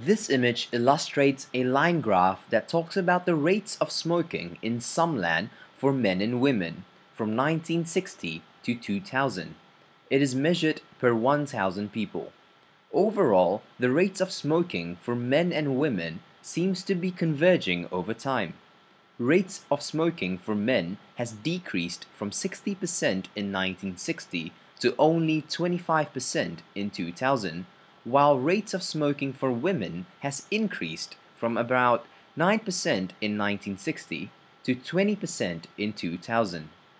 This image illustrates a line graph that talks about the rates of smoking in some land for men and women from 1960 to 2000. It is measured per 1,000 people. Overall, the rates of smoking for men and women seems to be converging over time. Rates of smoking for men has decreased from 60% in 1960 to only 25% in 2000, while rates of smoking for women has increased from about 9% in 1960 to 20% in 2000.